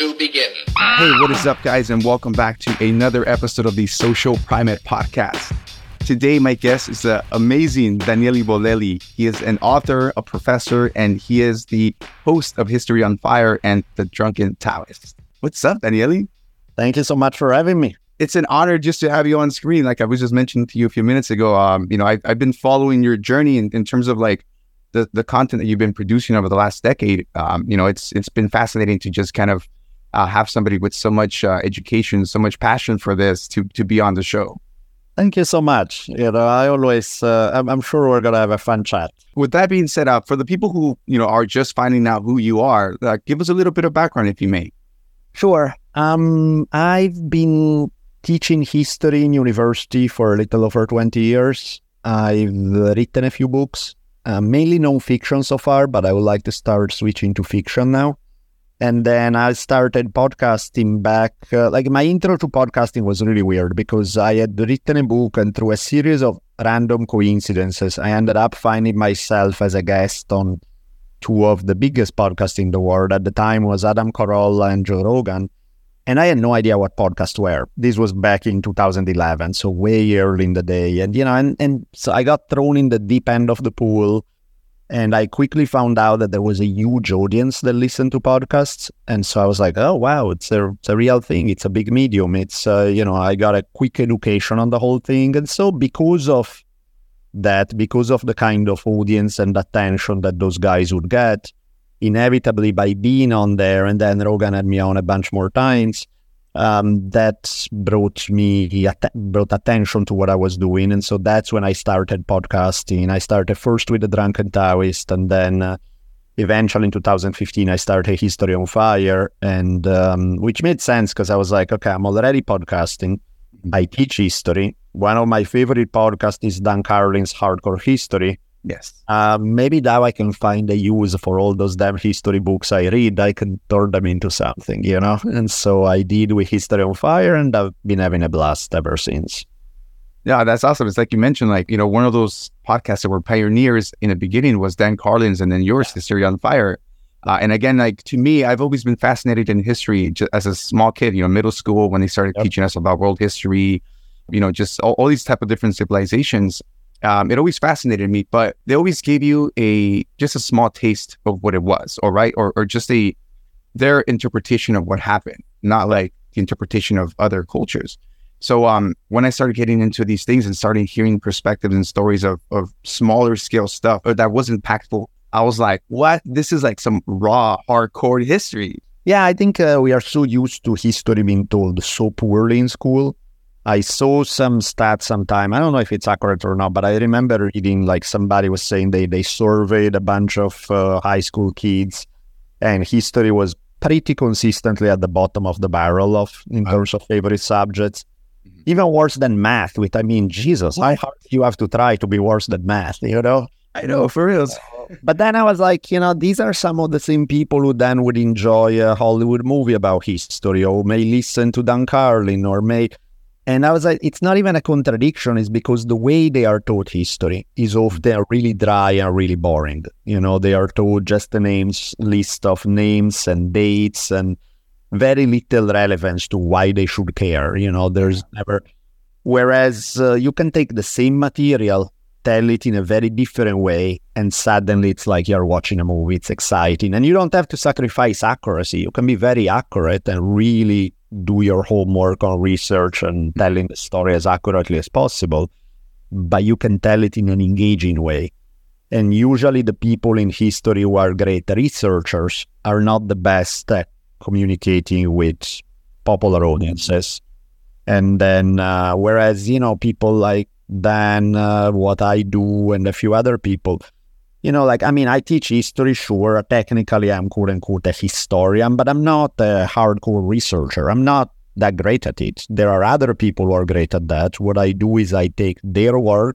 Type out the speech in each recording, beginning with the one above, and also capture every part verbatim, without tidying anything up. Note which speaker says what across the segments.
Speaker 1: to begin.
Speaker 2: Hey, what is up, guys, and welcome back to another episode of the Social Primate Podcast. Today, my guest is the amazing Daniele Bolelli. He is an author, a professor, and he is the host of History on Fire and The Drunken Taoist. What's up, Daniele?
Speaker 3: Thank you so much for having me.
Speaker 2: It's an honor just to have you on screen. Like I was just mentioning to you a few minutes ago, um, you know, I, I've been following your journey in, in terms of like the, the content that you've been producing over the last decade. Um, you know, it's it's been fascinating to just kind of uh, have somebody with so much uh, education, so much passion for this to to be on the show.
Speaker 3: Thank you so much. You know, I always, uh, I'm, I'm sure we're going to have a fun chat.
Speaker 2: With that being said, uh, for the people who, you know, are just finding out who you are, uh, give us a little bit of background, if you may.
Speaker 3: Sure. Um, I've been teaching history in university for a little over twenty years. I've written a few books, uh, mainly non-fiction so far, but I would like to start switching to fiction now. And then I started podcasting back, uh, like my intro to podcasting was really weird because I had written a book and through a series of random coincidences, I ended up finding myself as a guest on two of the biggest podcasts in the world. At the time was Adam Carolla and Joe Rogan. And I had no idea what podcasts were. This was back in two thousand eleven, so way early in the day. And, you know, and, and so I got thrown in the deep end of the pool. And I quickly found out that there was a huge audience that listened to podcasts. And so I was like, oh, wow, it's a, it's a real thing. It's a big medium. It's, uh, you know, I got a quick education on the whole thing. And so because of that, because of the kind of audience and attention that those guys would get, inevitably by being on there, and then Rogan had me on a bunch more times, um, that brought me att- brought attention to what I was doing. And so that's when I started podcasting. I started first with The Drunken Taoist, and then uh, eventually in two thousand fifteen, I started History on Fire, and um, which made sense because I was like, okay, I'm already podcasting. I teach history. One of my favorite podcasts is Dan Carlin's Hardcore History.
Speaker 2: Yes.
Speaker 3: Uh, maybe now I can find a use for all those damn history books I read. I can turn them into something, you know? And so I did with History on Fire, and I've been having a blast ever since.
Speaker 2: Yeah, that's awesome. It's like you mentioned, like, you know, one of those podcasts that were pioneers in the beginning was Dan Carlin's, and then yours, History on Fire. Uh, and again, like, to me, I've always been fascinated in history just as a small kid, you know, middle school, when they started yep. teaching us about world history, you know, just all, all these type of different civilizations. Um, it always fascinated me, but they always gave you a just a small taste of what it was, all right, or or just a their interpretation of what happened, not like the interpretation of other cultures. So um, when I started getting into these things and started hearing perspectives and stories of of smaller scale stuff that wasn't impactful, I was like, what? This is like some raw, hardcore history.
Speaker 3: Yeah, I think uh, we are so used to history being told so poorly in school. I saw some stats sometime. I don't know if it's accurate or not, but I remember reading like somebody was saying they, they surveyed a bunch of uh, high school kids, and history was pretty consistently at the bottom of the barrel of in terms of favorite subjects. Mm-hmm. Even worse than math, which I mean, Jesus, how hard you have to try to be worse than math, you know?
Speaker 2: I know, for real.
Speaker 3: But then I was like, you know, these are some of the same people who then would enjoy a Hollywood movie about history, or may listen to Dan Carlin, or may... And I was like, it's not even a contradiction. It's because the way they are taught history is often really dry and really boring. You know, they are taught just a names list of names and dates and very little relevance to why they should care. You know, there's never... Whereas uh, you can take the same material, tell it in a very different way, and suddenly it's like you're watching a movie. It's exciting. And you don't have to sacrifice accuracy. You can be very accurate and really do your homework on research and telling the story as accurately as possible, but you can tell it in an engaging way. And usually the people in history who are great researchers are not the best at communicating with popular audiences. And then, uh, whereas, you know, people like Dan, uh, what I do, and a few other people, you know, like, I mean, I teach history, sure. Technically, I'm quote unquote a historian, but I'm not a hardcore researcher. I'm not that great at it. There are other people who are great at that. What I do is I take their work,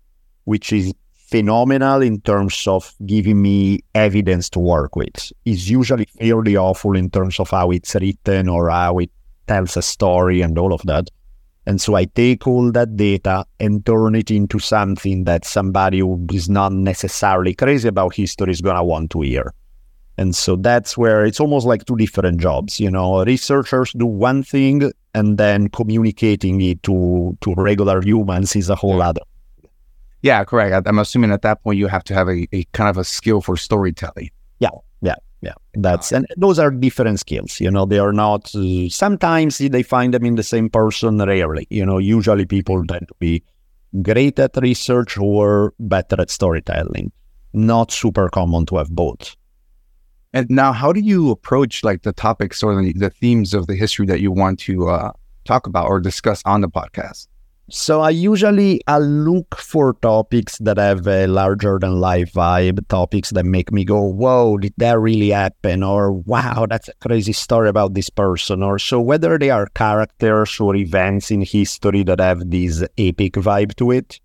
Speaker 3: which is phenomenal in terms of giving me evidence to work with. It's usually fairly awful in terms of how it's written or how it tells a story and all of that. And so I take all that data and turn it into something that somebody who is not necessarily crazy about history is going to want to hear. And so that's where it's almost like two different jobs. You know, researchers do one thing, and then communicating it to, to regular humans is a whole other.
Speaker 2: Yeah, correct. I, I'm assuming at that point you have to have a, a kind of a skill for storytelling.
Speaker 3: Yeah, yeah, yeah. That's and those are different skills. You know, they are not. Uh, sometimes they find them in the same person. Rarely, you know. Usually, people tend to be great at research or better at storytelling. Not super common to have both.
Speaker 2: And now, how do you approach like the topics or the, the themes of the history that you want to uh, talk about or discuss on the podcast?
Speaker 3: So I usually I look for topics that have a larger than life vibe, topics that make me go, whoa, did that really happen? Or wow, that's a crazy story about this person. Or so whether they are characters or events in history that have this epic vibe to it.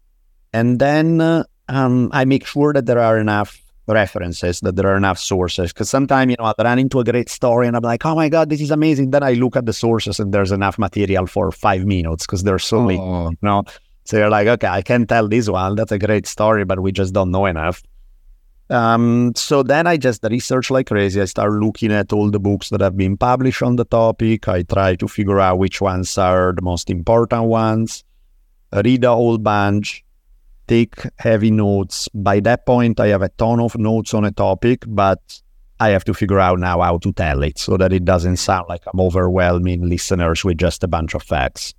Speaker 3: And then uh, um, I make sure that there are enough references, that there are enough sources, because sometimes, you know, I run into a great story and I'm like, oh my God, this is amazing. Then I look at the sources and there's enough material for five minutes because there's so many,
Speaker 2: oh.
Speaker 3: you know. So you're like, okay, I can tell this one. That's a great story, but we just don't know enough. Um, so then I just research like crazy. I start looking at all the books that have been published on the topic. I try to figure out which ones are the most important ones, read a whole bunch, take heavy notes. By that point, I have a ton of notes on a topic, but I have to figure out now how to tell it so that it doesn't sound like I'm overwhelming listeners with just a bunch of facts.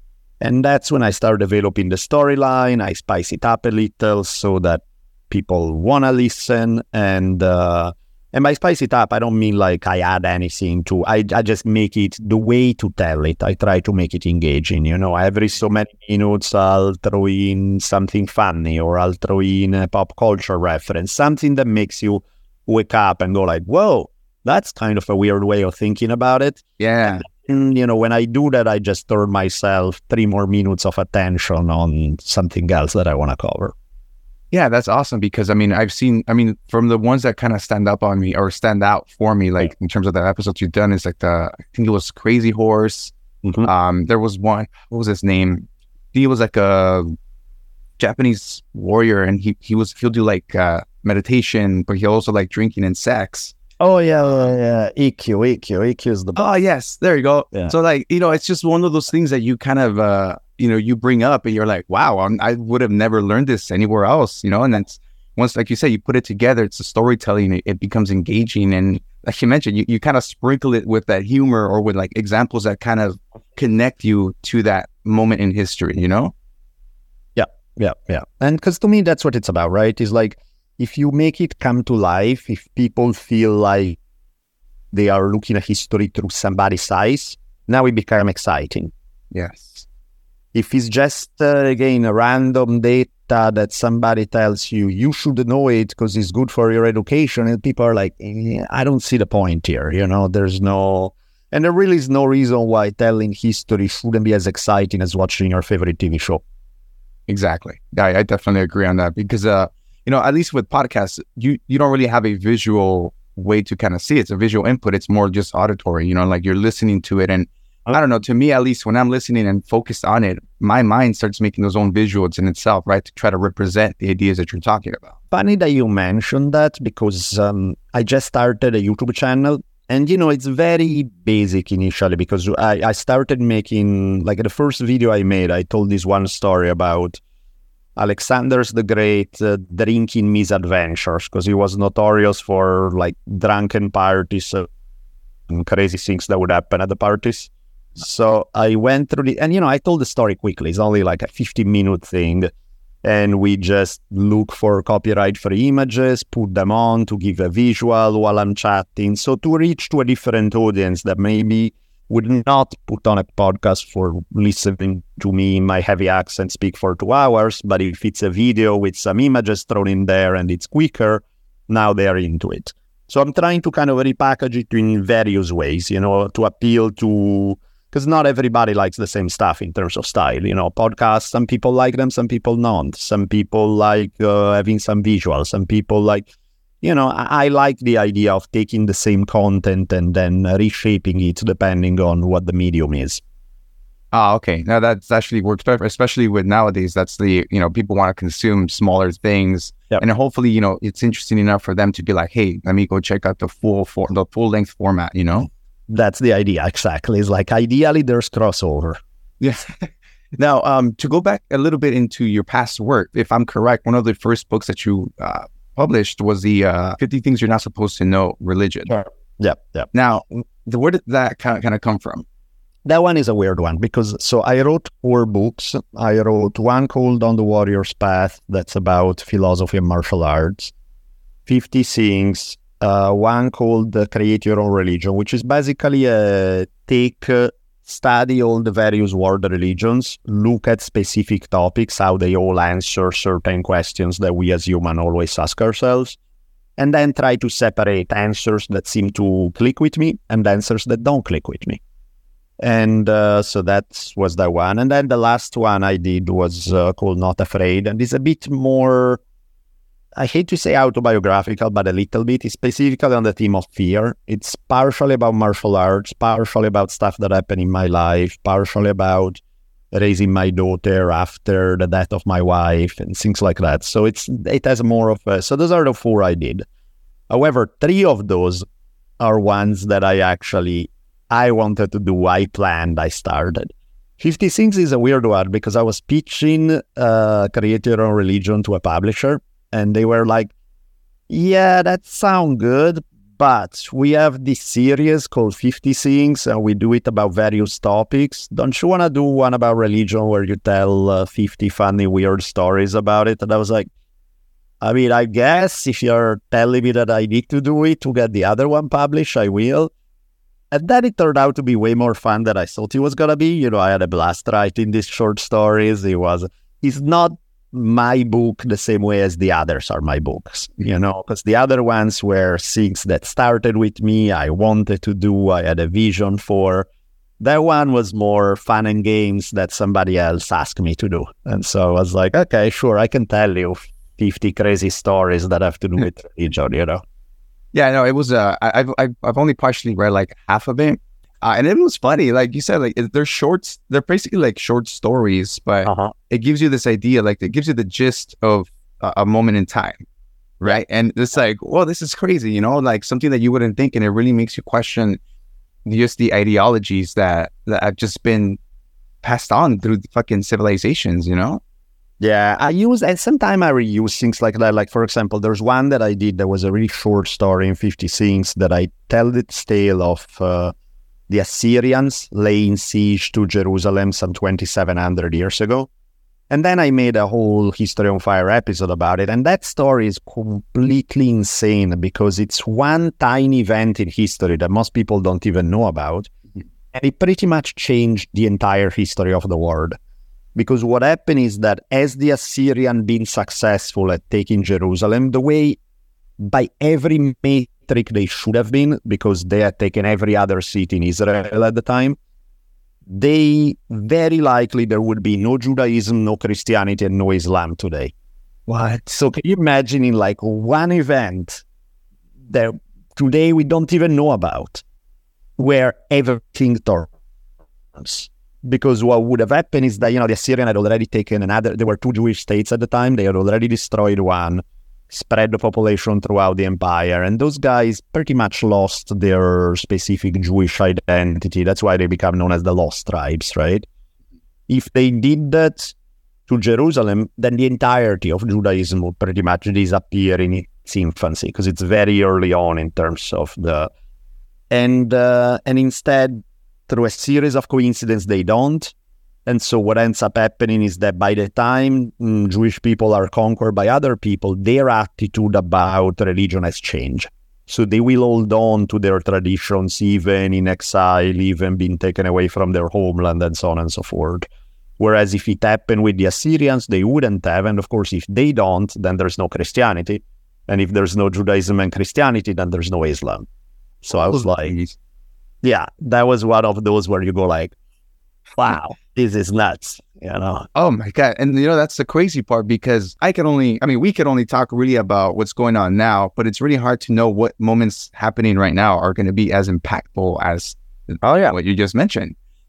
Speaker 3: And that's when I start developing the storyline. I spice it up a little so that people want to listen. And uh, and by spice it up, I don't mean like I add anything to, I, I just make it the way to tell it. I try to make it engaging. You know, every so many minutes, I'll throw in something funny, or I'll throw in a pop culture reference, something that makes you wake up and go like, whoa, that's kind of a weird way of thinking about it.
Speaker 2: Yeah.
Speaker 3: And, you know, when I do that, I just turn myself three more minutes of attention on something else that I want to cover.
Speaker 2: Yeah, that's awesome because, I mean, I've seen, I mean, from the ones that kind of stand up on me or stand out for me, like in terms of the episodes you've done is like the, I think it was Crazy Horse. Mm-hmm. Um, there was one, what was his name? He was like a Japanese warrior and he, he was, he'll do like uh, meditation, but he also like drinking and sex.
Speaker 3: Oh, yeah, yeah, yeah. E Q, E Q, E Q is the...
Speaker 2: Oh, yes, there you go. Yeah. So like, you know, it's just one of those things that you kind of, uh, you know, you bring up and you're like, wow, I'm, I would have never learned this anywhere else, you know, and that's once, like you said, you put it together, it's a storytelling, it, it becomes engaging. And like you mentioned, you, you kind of sprinkle it with that humor or with like examples that kind of connect you to that moment in history, you know?
Speaker 3: Yeah, yeah, yeah. And because to me, that's what it's about, right? It's like, if you make it come to life, if people feel like they are looking at history through somebody's eyes, now it becomes exciting.
Speaker 2: Yes.
Speaker 3: If it's just, uh, again, a random data that somebody tells you, you should know it because it's good for your education, and people are like, eh, I don't see the point here, you know, there's no... And there really is no reason why telling history shouldn't be as exciting as watching your favorite T V show.
Speaker 2: Exactly. I, I definitely agree on that because, uh, you know, at least with podcasts, you, you don't really have a visual way to kind of see it. It's a visual input. It's more just auditory, you know, like you're listening to it. And I don't know, to me, at least when I'm listening and focused on it, my mind starts making those own visuals in itself, right? To try to represent the ideas that you're talking about.
Speaker 3: Funny that you mentioned that because um, I just started a YouTube channel and, you know, it's very basic initially because I, I started making, like the first video I made, I told this one story about Alexander the Great uh, drinking misadventures because he was notorious for like drunken parties uh, and crazy things that would happen at the parties. So I went through the, and you know, I told the story quickly. It's only like a fifteen minute thing. And we just look for copyright free images, put them on to give a visual while I'm chatting. So to reach to a different audience that maybe would not put on a podcast for listening to me in my heavy accent speak for two hours. But if it's a video with some images thrown in there and it's quicker, now they're into it. So I'm trying to kind of repackage it in various ways, you know, to appeal to, because not everybody likes the same stuff in terms of style. You know, podcasts, some people like them, some people don't. Some people like uh, having some visuals. Some people like, you know, I, I like the idea of taking the same content and then reshaping it depending on what the medium is.
Speaker 2: Ah, okay. Now that's actually works better, especially with nowadays. That's the, you know, people want to consume smaller things.
Speaker 3: Yep.
Speaker 2: And hopefully, you know, it's interesting enough for them to be like, hey, let me go check out the full for the full length format, you know?
Speaker 3: That's the idea, exactly. It's like ideally there's crossover.
Speaker 2: Yeah. Now, um, to go back a little bit into your past work, if I'm correct, one of the first books that you uh, published was the uh, fifty Things You're Not Supposed to Know Religion.
Speaker 3: Sure. Yep, yep.
Speaker 2: Now, the, where did that kind of, kind of come from?
Speaker 3: That one is a weird one because so I wrote four books. I wrote one called On the Warrior's Path, that's about philosophy and martial arts. fifty Things, uh, one called uh, Create Your Own Religion, which is basically a take, uh, study all the various world religions, look at specific topics, how they all answer certain questions that we as humans always ask ourselves, and then try to separate answers that seem to click with me and answers that don't click with me. And uh, so that was the one. And then the last one I did was uh, called Not Afraid. And it's a bit more, I hate to say autobiographical, but a little bit. It's specifically on the theme of fear. It's partially about martial arts, partially about stuff that happened in my life, partially about raising my daughter after the death of my wife and things like that. So it's it has more of a, so those are the four I did. However, three of those are ones that I actually, I wanted to do, I planned, I started. fifty Things is a weird one because I was pitching uh, Create Your Own Religion to a publisher. And they were like, yeah, that sounds good, but we have this series called fifty Things, and we do it about various topics. Don't you want to do one about religion where you tell uh, fifty funny, weird stories about it? And I was like, I mean, I guess if you're telling me that I need to do it to get the other one published, I will. And then it turned out to be way more fun than I thought it was going to be. You know, I had a blast writing these short stories. It was, it's not my book the same way as the others are my books, you know, because the other ones were things that started with me, I wanted to do, I had a vision for. That one was more fun and games that somebody else asked me to do. And so I was like, okay, sure, I can tell you fifty crazy stories that have to do with religion, you know?
Speaker 2: Yeah, no, it was, uh, I, I've, I've I've only partially read like half of it. Uh, and it was funny, like you said, like they're shorts, they're basically like short stories, but uh-huh. It gives you this idea, like it gives you the gist of uh, a moment in time, right? And it's like, well, this is crazy, you know, like something that you wouldn't think, and it really makes you question just the ideologies that, that have just been passed on through the fucking civilizations, you know?
Speaker 3: Yeah, I use, and sometimes I reuse things like that. Like, for example, there's one that I did that was a really short story in fifty Things that I tell the tale of uh, the Assyrians laying siege to Jerusalem some twenty-seven hundred years ago. And then I made a whole History on Fire episode about it. And that story is completely insane because it's one tiny event in history that most people don't even know about. Mm-hmm. And it pretty much changed the entire history of the world. Because what happened is that as the Assyrian been successful at taking Jerusalem, the way by every metric they should have been, because they had taken every other city in Israel at the time, they very likely there would be no Judaism, no Christianity, and no Islam today.
Speaker 2: What?
Speaker 3: So can you imagine in like one event that today we don't even know about, where everything turns? Because what would have happened is that, you know, the Assyrian had already taken another, there were two Jewish states at the time, they had already destroyed one, spread the population throughout the empire, and those guys pretty much lost their specific Jewish identity. That's why they become known as the Lost Tribes, right? If they did that to Jerusalem, then the entirety of Judaism would pretty much disappear in its infancy, because it's very early on in terms of the... And, uh, and instead, through a series of coincidences, they don't. And so what ends up happening is that by the time mm, Jewish people are conquered by other people, their attitude about religion has changed. So they will hold on to their traditions, even in exile, even being taken away from their homeland, and so on and so forth. Whereas if it happened with the Assyrians, they wouldn't have. And of course, if they don't, then there's no Christianity. And if there's no Judaism and Christianity, then there's no Islam. So I was like, yeah, that was one of those where you go like, wow, this is nuts, you know?
Speaker 2: Oh my God. And you know, that's the crazy part, because I can only, I mean, we can only talk really about what's going on now, but it's really hard to know what moments happening right now are going to be as impactful as oh, yeah. what you just mentioned.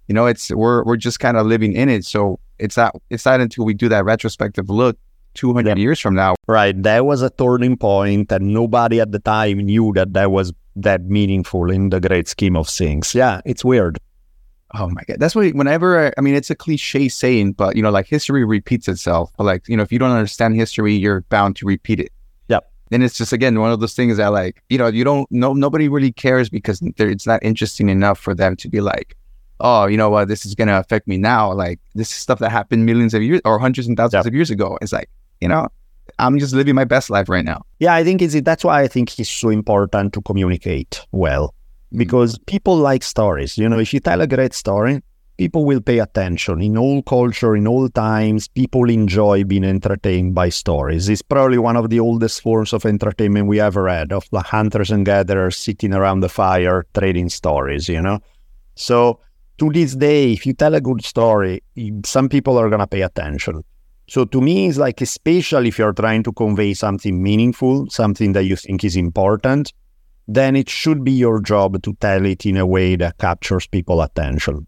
Speaker 2: You know, it's we're we're just kind of living in it. So it's not it's not until we do that retrospective look two hundred
Speaker 3: Yeah.
Speaker 2: years from now.
Speaker 3: Right. That was a turning point, and nobody at the time knew that that was that meaningful in the great scheme of things. Yeah, it's weird.
Speaker 2: Oh my God. That's what, whenever, I, I mean, it's a cliche saying, but, you know, like history repeats itself. But like, you know, if you don't understand history, you're bound to repeat it.
Speaker 3: Yep.
Speaker 2: And it's just, again, one of those things that like, you know, you don't know, nobody really cares because it's not interesting enough for them to be like, oh, you know what, this is going to affect me now. Like, this is stuff that happened millions of years or hundreds and thousands
Speaker 3: Yep.
Speaker 2: of years ago. It's like, you know, I'm just living my best life right now.
Speaker 3: Yeah, I think it's, that's why I think it's so important to communicate well. Because people like stories. You know, if you tell a great story, people will pay attention. In all culture, in all times, people enjoy being entertained by stories. It's probably one of the oldest forms of entertainment we ever had, of the hunters and gatherers sitting around the fire trading stories, you know? So to this day, if you tell a good story, some people are going to pay attention. So to me, it's like, especially if you're trying to convey something meaningful, something that you think is important, then it should be your job to tell it in a way that captures people's attention.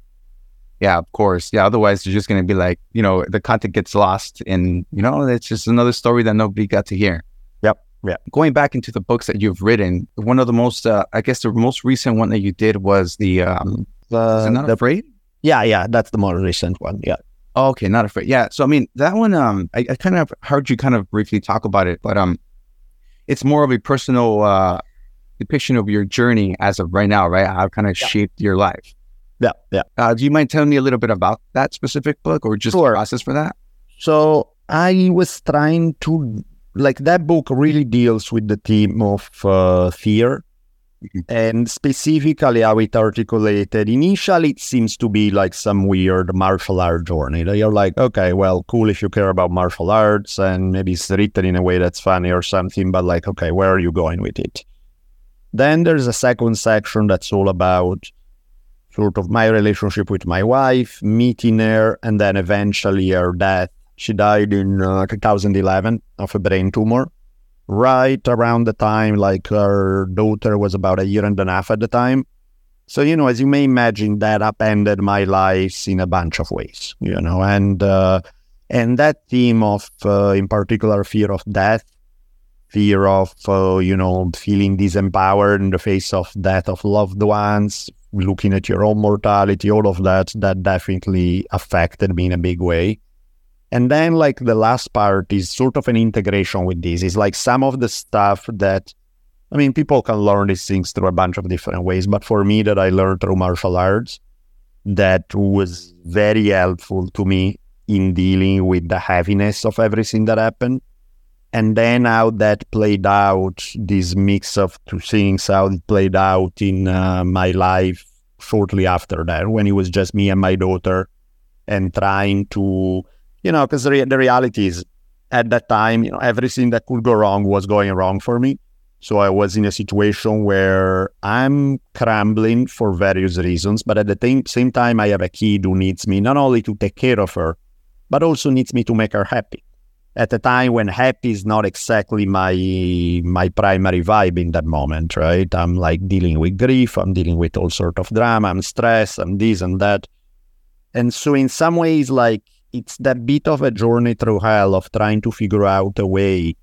Speaker 2: Yeah, of course. Yeah, otherwise you're just going to be like, you know, the content gets lost and, you know, it's just another story that nobody got to hear.
Speaker 3: Yep. Yeah.
Speaker 2: Going back into the books that you've written, one of the most, uh, I guess the most recent one that you did was the, um,
Speaker 3: Uh,
Speaker 2: is it Not
Speaker 3: the,
Speaker 2: Afraid?
Speaker 3: yeah, yeah, that's the more recent one. Yeah.
Speaker 2: Oh, okay, Not Afraid. Yeah. So, I mean, that one, um, I, I kind of heard you kind of briefly talk about it, but um, it's more of a personal uh, depiction of your journey as of right now, right? How it kind of
Speaker 3: Yeah.
Speaker 2: shaped your life.
Speaker 3: Yeah, yeah.
Speaker 2: Uh, do you mind telling me a little bit about that specific book or just
Speaker 3: Sure.
Speaker 2: the process for that?
Speaker 3: So I was trying to, like, that book really deals with the theme of uh, fear.
Speaker 2: Mhm.
Speaker 3: And specifically how it articulated. Initially, it seems to be like some weird martial art journey. That you're like, okay, well, cool if you care about martial arts, and maybe it's written in a way that's funny or something, but like, okay, where are you going with it? Then there's a second section that's all about sort of my relationship with my wife, meeting her, and then eventually her death. She died in uh, two thousand eleven of a brain tumor. Right around the time, like, her daughter was about a year and a half at the time. So, you know, as you may imagine, that upended my life in a bunch of ways, you know, and uh, and that theme of, uh, in particular, fear of death, fear of, uh, you know, feeling disempowered in the face of death of loved ones, looking at your own mortality, all of that, that definitely affected me in a big way. And then, like, the last part is sort of an integration with this. It's like some of the stuff that, I mean, people can learn these things through a bunch of different ways. But for me, that I learned through martial arts, that was very helpful to me in dealing with the heaviness of everything that happened. And then how that played out, this mix of two things, how it played out in uh, my life shortly after that, when it was just me and my daughter, and trying to, you know, because the, re- the reality is, at that time, you know, everything that could go wrong was going wrong for me. So I was in a situation where I'm crumbling for various reasons, but at the same, same time, I have a kid who needs me not only to take care of her, but also needs me to make her happy. At a time when happy is not exactly my my primary vibe in that moment, right? I'm like dealing with grief, I'm dealing with all sort of drama, I'm stressed, I'm this and that. And so in some ways, like, it's that bit of a journey through hell of trying to figure out a way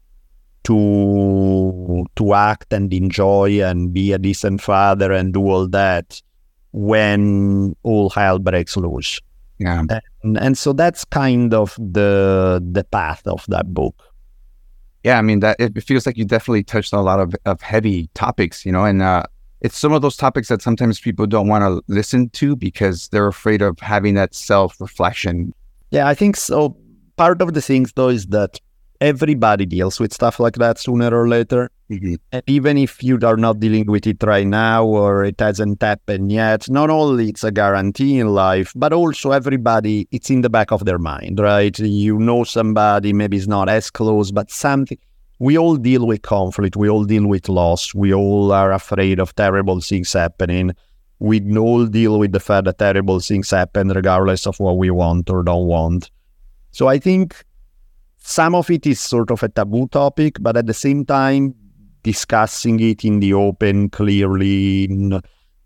Speaker 3: to to act and enjoy and be a decent father and do all that when all hell breaks loose.
Speaker 2: Yeah.
Speaker 3: And, and so that's kind of the the path of that book.
Speaker 2: Yeah, I mean, that it feels like you definitely touched on a lot of, of heavy topics, you know, and uh, it's some of those topics that sometimes people don't want to listen to because they're afraid of having that self-reflection.
Speaker 3: Yeah, I think so. Part of the things, though, is that everybody deals with stuff like that sooner or later.
Speaker 2: Mm-hmm.
Speaker 3: And even if you are not dealing with it right now or it hasn't happened yet, not only it's a guarantee in life, but also everybody, it's in the back of their mind, right? You know somebody, maybe it's not as close, but something. We all deal with conflict. We all deal with loss. We all are afraid of terrible things happening. We all deal with the fact that terrible things happen regardless of what we want or don't want. So I think some of it is sort of a taboo topic, but at the same time, discussing it in the open, clearly,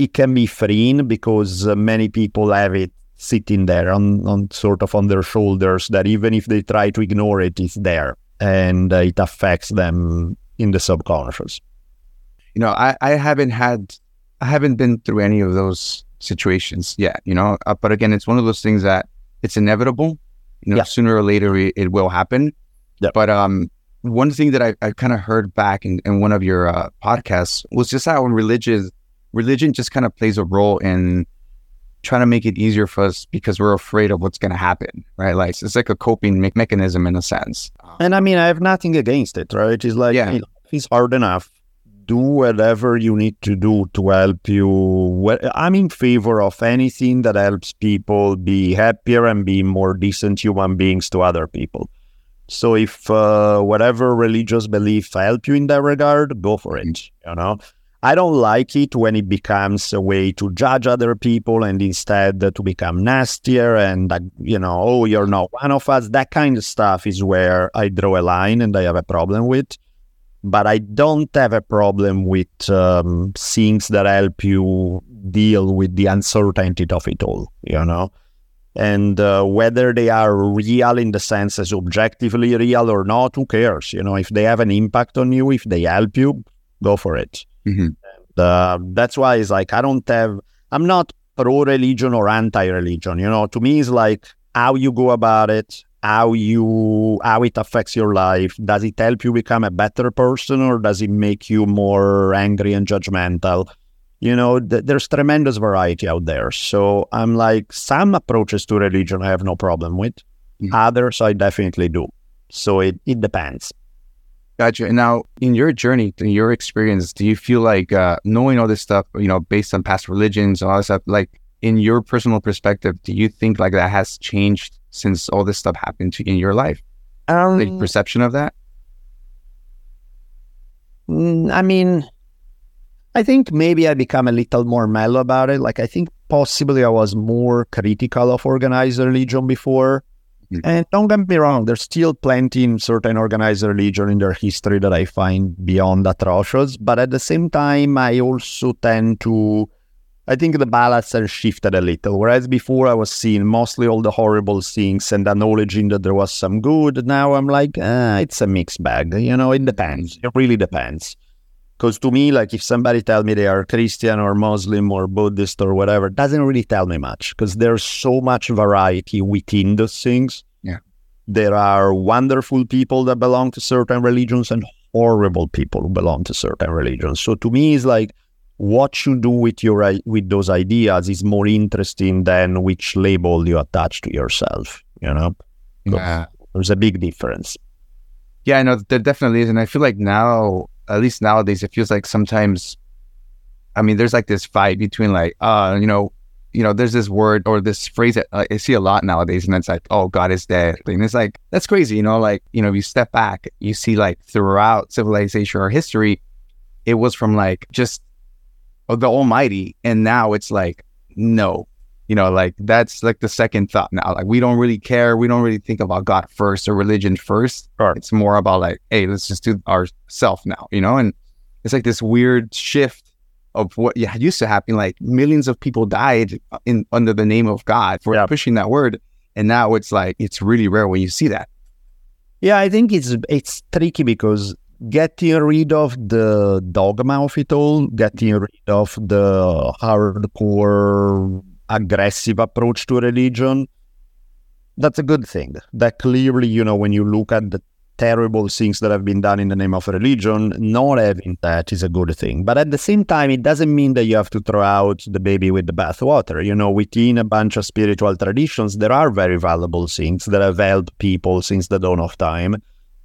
Speaker 3: it can be freeing because uh, many people have it sitting there on, on sort of on their shoulders, that even if they try to ignore it, it's there, and uh, it affects them in the subconscious.
Speaker 2: You know, I, I haven't had, I haven't been through any of those situations yet, you know, uh, but again, it's one of those things that it's inevitable, you know, yeah. sooner or later it, it will happen.
Speaker 3: Yeah.
Speaker 2: But um, one thing that I, I kind of heard back in, in one of your uh, podcasts was just how religious, religion just kind of plays a role in trying to make it easier for us because we're afraid of what's going to happen, right? Like it's like a coping me- mechanism in a sense.
Speaker 3: And I mean, I have nothing against it, right? It's like, yeah. you know, if it's hard enough, do whatever you need to do to help you. I'm in favor of anything that helps people be happier and be more decent human beings to other people. So if uh, whatever religious belief help you in that regard, go for it, you know? I don't like it when it becomes a way to judge other people and instead uh, to become nastier and, uh, you know, oh, you're not one of us. That kind of stuff is where I draw a line and I have a problem with. But I don't have a problem with um, things that help you deal with the uncertainty of it all, you know? And uh, whether they are real in the sense as objectively real or not, who cares? You know, if they have an impact on you, if they help you, go for it.
Speaker 2: Mm-hmm.
Speaker 3: And, uh, that's why it's like, I don't have, I'm not pro-religion or anti-religion, you know? To me, it's like how you go about it, how you, how it affects your life. Does it help you become a better person or does it make you more angry and judgmental? You know, th- there's tremendous variety out there. So I'm like, some approaches to religion I have no problem with. Mm-hmm. Others I definitely do. So it, it depends.
Speaker 2: Gotcha. And now, in your journey, in your experience, do you feel like uh, knowing all this stuff, you know, based on past religions and all this stuff, like in your personal perspective, do you think like that has changed since all this stuff happened to in your life?
Speaker 3: Um,
Speaker 2: the perception of that?
Speaker 3: I mean, I think maybe I become a little more mellow about it. Like, I think possibly I was more critical of organized religion before. Mm-hmm. And don't get me wrong, there's still plenty in certain organized religion in their history that I find beyond atrocious. But at the same time, I also tend to, I think the balance has shifted a little. Whereas before I was seeing mostly all the horrible things and acknowledging that there was some good. Now I'm like, ah, it's a mixed bag. You know, it depends. It really depends. Because to me, like if somebody tell me they are Christian or Muslim or Buddhist or whatever, doesn't really tell me much because there's so much variety within those things.
Speaker 2: Yeah,
Speaker 3: there are wonderful people that belong to certain religions and horrible people who belong to certain religions. So to me, it's like what you do with your with those ideas is more interesting than which label you attach to yourself. You know,
Speaker 2: yeah.
Speaker 3: There's a big difference.
Speaker 2: Yeah, I know there definitely is, and I feel like now. At least nowadays, it feels like sometimes, I mean, there's like this fight between like, uh, you know, you know, there's this word or this phrase that uh, I see a lot nowadays, and it's like, oh, God is dead. And it's like, that's crazy, you know, like, you know, if you step back, you see like throughout civilization or history, it was from like just oh, the Almighty. And now it's like, no, you know, like that's like the second thought now. Like we don't really care. We don't really think about God first or religion first. Or it's more about like, hey, let's just do ourself now, you know? And it's like this weird shift of what used to happen. Like millions of people died in under the name of God for yeah. pushing that word. And now it's like, it's really rare when you see that.
Speaker 3: Yeah, I think it's it's tricky because getting rid of the dogma of it all, getting rid of the hardcore aggressive approach to religion, that's a good thing. That clearly, you know, when you look at the terrible things that have been done in the name of religion, not having that is a good thing. But at the same time, it doesn't mean that you have to throw out the baby with the bathwater. You know, within a bunch of spiritual traditions, there are very valuable things that have helped people since the dawn of time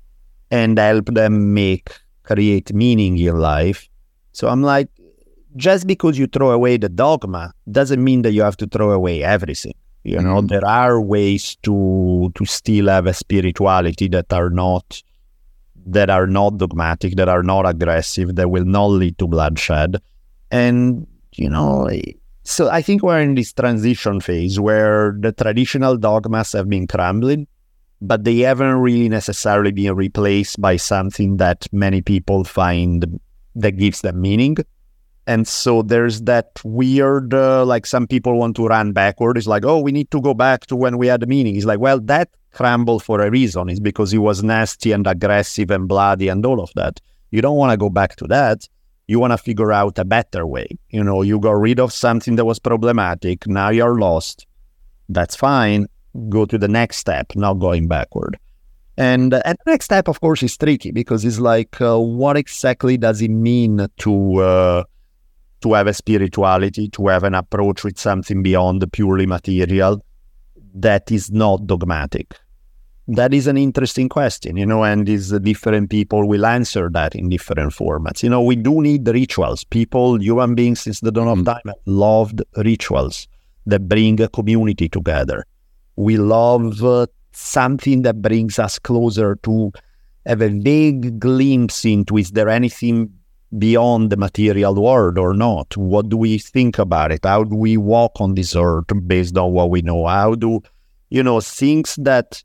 Speaker 3: and help them make, create meaning in life. So I'm like, just because you throw away the dogma doesn't mean that you have to throw away everything. You know, mm-hmm. there are ways to to still have a spirituality that are not that are not dogmatic, that are not aggressive, that will not lead to bloodshed. And, you know, so I think we're in this transition phase where the traditional dogmas have been crumbling, but they haven't really necessarily been replaced by something that many people find that gives them meaning. And so there's that weird, uh, like some people want to run backward. It's like, oh, we need to go back to when we had the meaning. It's like, well, that crumbled for a reason. It's because he was nasty and aggressive and bloody and all of that. You don't want to go back to that. You want to figure out a better way. You know, you got rid of something that was problematic. Now you're lost. That's fine. Go to the next step, not going backward. And, uh, and the next step, of course, is tricky because it's like, uh, what exactly does it mean to uh, to have a spirituality, to have an approach with something beyond the purely material that is not dogmatic? That is an interesting question, you know, and is uh, different people will answer that in different formats. You know, we do need the rituals. People, human beings since the dawn of time have loved rituals that bring a community together. We love uh, something that brings us closer to have a vague glimpse into, is there anything beyond the material world or not? What do we think about it? How do we walk on this earth based on what we know? How do, you know, things that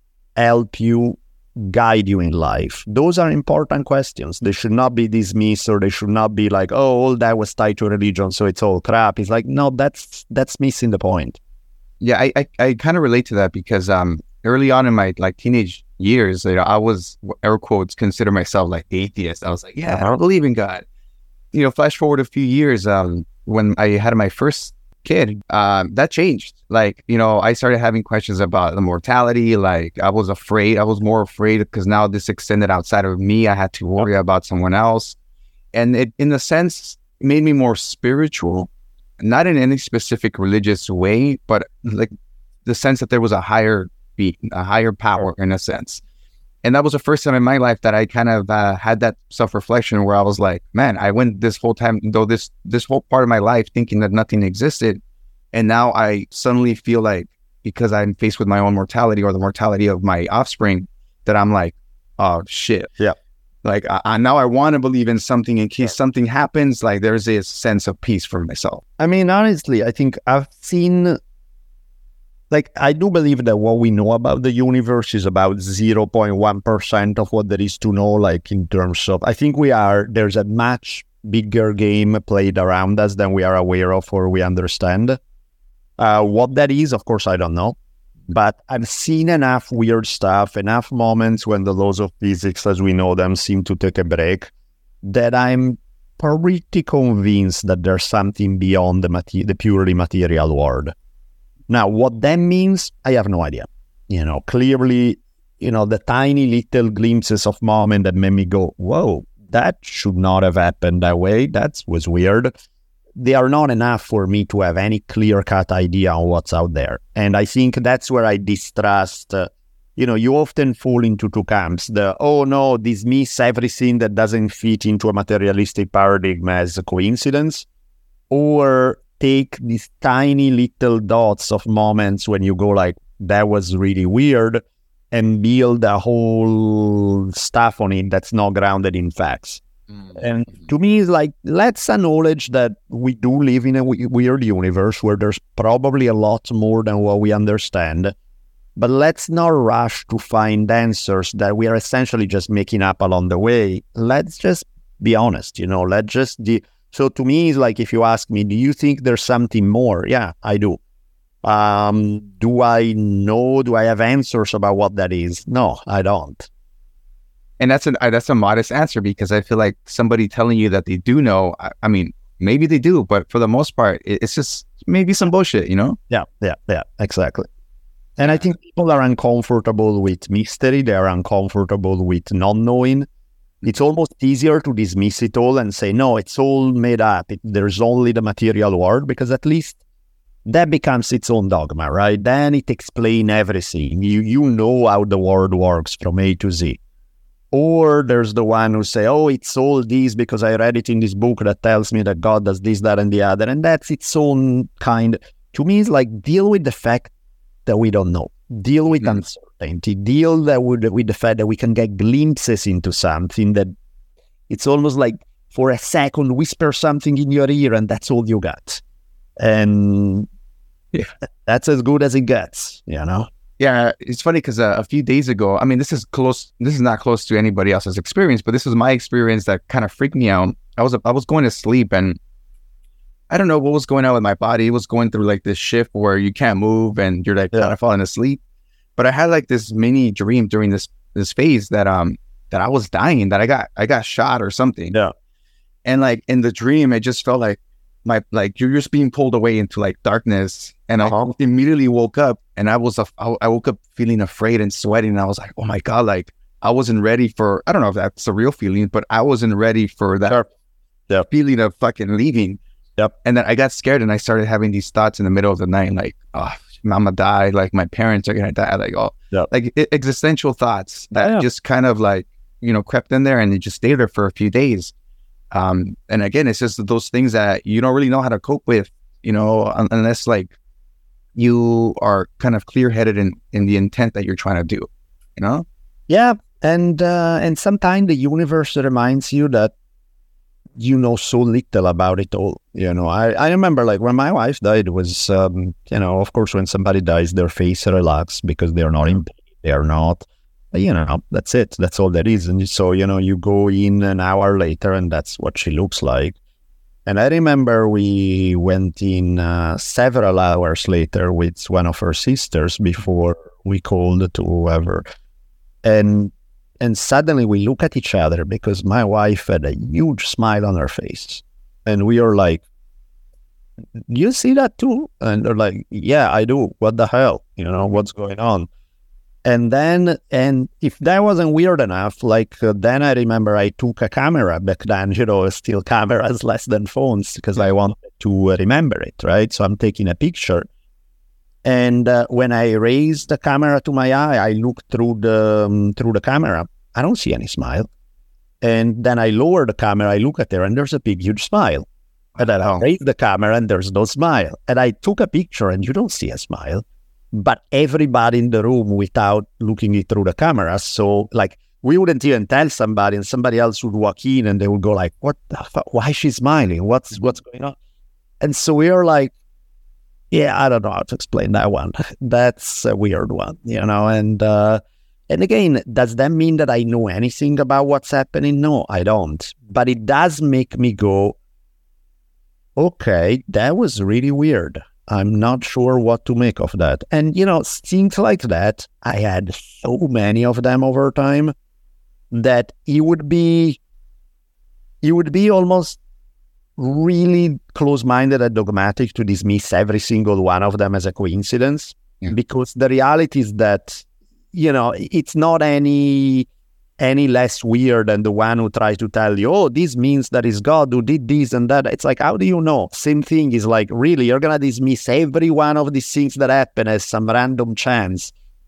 Speaker 3: help you, guide you in life? Those are important questions. They should not be dismissed, or they should not be like, oh, all that was tied to religion, so it's all crap. It's like, no, that's that's missing the point.
Speaker 2: Yeah, I I, I kind of relate to that because um early on in my like teenage years, you know, I was, air quotes, consider myself like atheist. I was like, yeah, I don't believe in God. You know, flash forward a few years, um, when I had my first kid, um, that changed. Like, you know, I started having questions about the mortality. Like, I was afraid. I was more afraid because now this extended outside of me. I had to worry about someone else. And it, in a sense, made me more spiritual, not in any specific religious way, but like the sense that there was a higher being, a higher power in a sense. And that was the first time in my life that I kind of uh, had that self-reflection where I was like, man, I went this whole time, though this this whole part of my life thinking that nothing existed. And now I suddenly feel like, because I'm faced with my own mortality or the mortality of my offspring, that I'm like, oh, shit.
Speaker 3: Yeah.
Speaker 2: Like, I, I, now I want to believe in something in case something happens. Like, there's this sense of peace for myself.
Speaker 3: I mean, honestly, I think I've seen... Like, I do believe that what we know about the universe is about zero point one percent of what there is to know, like in terms of, I think we are, there's a much bigger game played around us than we are aware of or we understand. Uh, what that is, of course, I don't know. But I've seen enough weird stuff, enough moments when the laws of physics as we know them seem to take a break, that I'm pretty convinced that there's something beyond the, mate- the purely material world. Now, what that means, I have no idea. You know, clearly, you know, the tiny little glimpses of moment that made me go, whoa, that should not have happened that way. That was weird. They are not enough for me to have any clear-cut idea on what's out there. And I think that's where I distrust, uh, you know, you often fall into two camps. The, oh no, dismiss everything that doesn't fit into a materialistic paradigm as a coincidence, or take these tiny little dots of moments when you go like, that was really weird, and build a whole stuff on it that's not grounded in facts. Mm-hmm. And to me, it's like, let's acknowledge that we do live in a w- weird universe where there's probably a lot more than what we understand. But let's not rush to find answers that we are essentially just making up along the way. Let's just be honest, you know, let's just... De- So to me, it's like, if you ask me, do you think there's something more? Yeah, I do. Um, do I know? Do I have answers about what that is? No, I don't.
Speaker 2: And that's an that's a modest answer, because I feel like somebody telling you that they do know, I, I mean, maybe they do, but for the most part, it, it's just maybe some bullshit, you know?
Speaker 3: Yeah, yeah, yeah, exactly. And I think people are uncomfortable with mystery. They are uncomfortable with not knowing. It's almost easier to dismiss it all and say, no, it's all made up. It, there's only the material world, because at least that becomes its own dogma, right? Then it explains everything. You you know how the world works from A to Z. Or there's the one who say, oh, it's all this because I read it in this book that tells me that God does this, that, and the other. And that's its own kind. To me, it's like, deal with the fact that we don't know. Deal with mm-hmm. uncertainty. Deal that with, with the fact that we can get glimpses into something that it's almost like for a second whisper something in your ear and that's all you got. And yeah, that's as good as it gets, you know?
Speaker 2: Yeah, it's funny because uh, a few days ago, I mean, this is close, this is not close to anybody else's experience, but this was my experience that kind of freaked me out. I was I was going to sleep, and I don't know what was going on with my body. It was going through like this shift where you can't move and you're like yeah. kind of falling asleep. But I had like this mini dream during this this phase that um that I was dying, that I got I got shot or something.
Speaker 3: Yeah.
Speaker 2: And like in the dream, it just felt like my like you're just being pulled away into like darkness. And uh-huh. I immediately woke up, and I was I, I woke up feeling afraid and sweating. And I was like, oh my God, like I wasn't ready for, I don't know if that's a real feeling, but I wasn't ready for that
Speaker 3: sure. yep.
Speaker 2: feeling of fucking leaving.
Speaker 3: Yep.
Speaker 2: And then I got scared, and I started having these thoughts in the middle of the night, like, oh, mama died, like my parents are gonna die, like oh, yep. like I- existential thoughts that yeah. just kind of like, you know, crept in there, and it just stayed there for a few days. Um, and again, it's just those things that you don't really know how to cope with, you know, un- unless like you are kind of clear-headed in, in the intent that you're trying to do, you know?
Speaker 3: Yeah. And, uh, and sometimes the universe reminds you that you know so little about it all. You know, I, I remember like when my wife died, it was, um, you know, of course, when somebody dies, their face relaxes because they're not in pain. They are not, you know, that's it. That's all there is. And so, you know, you go in an hour later and that's what she looks like. And I remember we went in uh, several hours later with one of her sisters before we called to whoever. And And suddenly we look at each other because my wife had a huge smile on her face. And we are like, you see that too? And they're like, yeah, I do. What the hell? You know, what's going on? And then, and if that wasn't weird enough, like uh, then I remember I took a camera back then, you know, still cameras less than phones because I wanted to uh, remember it, right? So I'm taking a picture. And uh, when I raised the camera to my eye, I looked through the um, through the camera. I don't see any smile. And then I lower the camera, I look at her, and there's a big, huge smile. And then I raise the camera, and there's no smile. And I took a picture, and you don't see a smile. But everybody in the room without looking it through the camera. So, like, we wouldn't even tell somebody, and somebody else would walk in, and they would go like, what the fuck? Why is she smiling? What's, what's going on? And so we are like, yeah, I don't know how to explain that one. That's a weird one, you know, and uh, and again, does that mean that I know anything about what's happening? No, I don't. But it does make me go, okay, that was really weird. I'm not sure what to make of that. And, you know, things like that, I had so many of them over time that it would be, it would be almost really close-minded and dogmatic to dismiss every single one of them as a coincidence, yeah. because the reality is that, you know, it's not any any less weird than the one who tries to tell you, oh, this means that it's God who did this and that. It's like, how do you know? Same thing is like, really, you're going to dismiss every one of these things that happen as some random chance.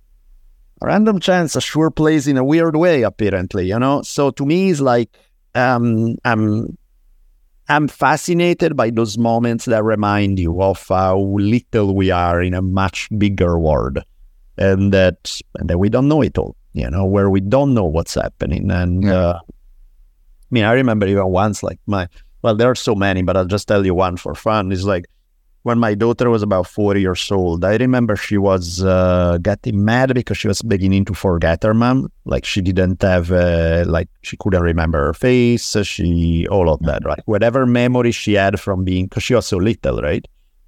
Speaker 3: A random chance sure plays in a weird way, apparently, you know? So to me, it's like, um, I'm... I'm fascinated by those moments that remind you of how little we are in a much bigger world, and that and that we don't know it all, you know, where we don't know what's happening. And yeah. uh, I mean, I remember even once, like my, well, there are so many, but I'll just tell you one for fun. It's like when my daughter was about four years old, I remember she was uh, getting mad because she was beginning to forget her mom. Like she didn't have, uh, like she couldn't remember her face, she, all of that, right? Whatever memory she had from being, because she was so little, right?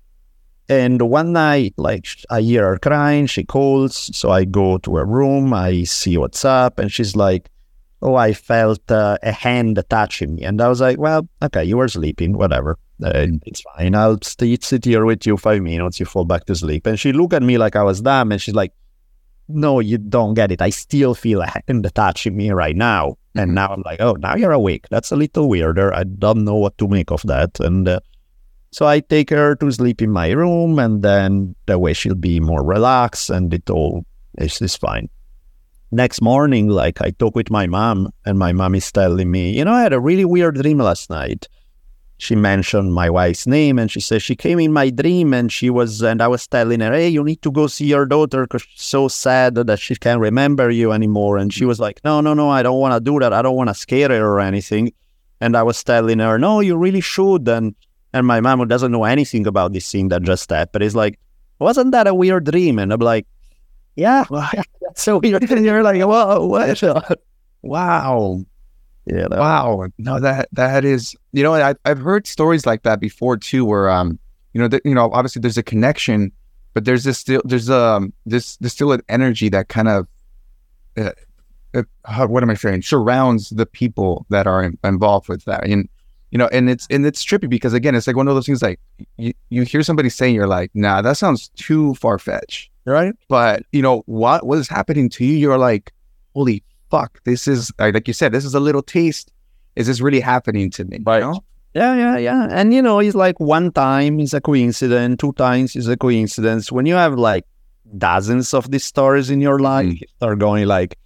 Speaker 3: And one night, like I hear her crying, she calls, so I go to her room, I see what's up, and she's like, oh, I felt uh, a hand touching me. And I was like, well, okay, you were sleeping, whatever. Uh, it's fine. I'll stay, sit here with you five minutes. You fall back to sleep. And she looked at me like I was dumb. And she's like, no, you don't get it. I still feel a hand touching me right now. Mm-hmm. And now I'm like, oh, now you're awake. That's a little weirder. I don't know what to make of that. And uh, so I take her to sleep in my room. And then that way she'll be more relaxed and it all is, is fine. Next morning, like I talk with my mom and my mom is telling me, you know, I had a really weird dream last night. She mentioned my wife's name and she said she came in my dream and she was, and I was telling her, hey, you need to go see your daughter because she's so sad that she can't remember you anymore. And she was like, no, no, no, I don't want to do that. I don't want to scare her or anything. And I was telling her, no, you really should. And and my mom, who doesn't know anything about this thing that just happened, is like, wasn't that a weird dream? And I'm like, yeah, that's so weird. And you're like, whoa, what? Wow. You know?
Speaker 2: Wow. No, that that is, you know, I, I've heard stories like that before too, where um, you know, th- you know, obviously there's a connection, but there's this still there's um this there's still an energy that kind of uh, uh, how, what am I saying surrounds the people that are in, involved with that, and you know, and it's and it's trippy because again, it's like one of those things like you, you hear somebody saying, you're like, nah, that sounds too far fetched, right? But you know what what is happening to you? You're like, holy fuck, this is like you said, this is a little taste. Is this really happening to me?
Speaker 3: Right.
Speaker 2: You know?
Speaker 3: Yeah, yeah, yeah. And you know, it's like one time is a coincidence, two times is a coincidence. When you have like dozens of these stories in your life, mm. you start going like,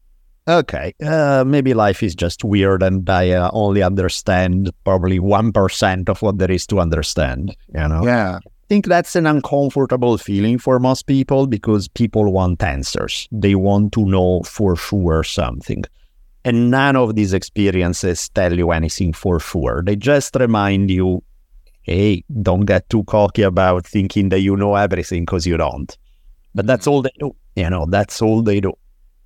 Speaker 3: okay, uh, maybe life is just weird and I uh, only understand probably one percent of what there is to understand, you know?
Speaker 2: Yeah.
Speaker 3: I think that's an uncomfortable feeling for most people because people want answers. They want to know for sure something. And none of these experiences tell you anything for sure. They just remind you, hey, don't get too cocky about thinking that you know everything because you don't. But that's all they do. You know, that's all they do.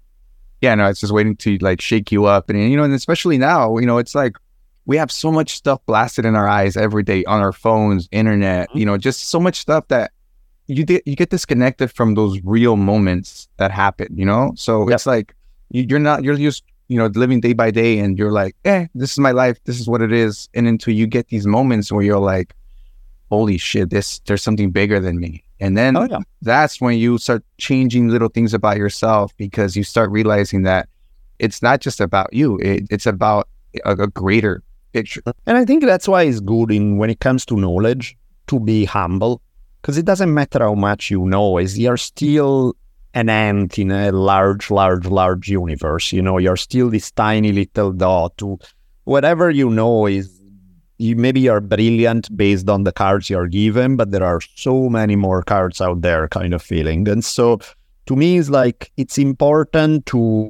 Speaker 2: Yeah, no, it's just waiting to like shake you up. And, you know, and especially now, you know, it's like we have so much stuff blasted in our eyes every day on our phones, internet, mm-hmm. you know, just so much stuff that you, di- you get disconnected from those real moments that happen, you know? So yep. It's like you, you're not, you're just, you know, living day by day and you're like, eh, this is my life. This is what it is. And until you get these moments where you're like, holy shit, this, there's something bigger than me. And then oh, yeah. that's when you start changing little things about yourself because you start realizing that it's not just about you. It, it's about a, a greater picture.
Speaker 3: And I think that's why it's good in when it comes to knowledge to be humble because it doesn't matter how much you know, is you're still an ant in a large, large, large universe. You know, you're still this tiny little dot. To whatever you know is, you maybe you're brilliant based on the cards you're given, but there are so many more cards out there kind of feeling. And so to me, it's like, it's important